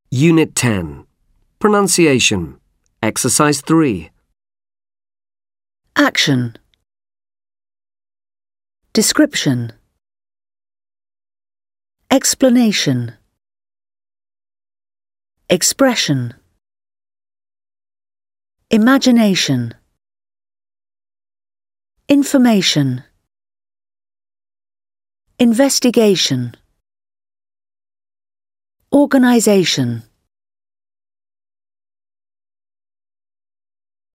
Unit 10. Pronunciation. Exercise 3. Action. Description. Explanation. Expression. Imagination. Information. Investigation. Organization.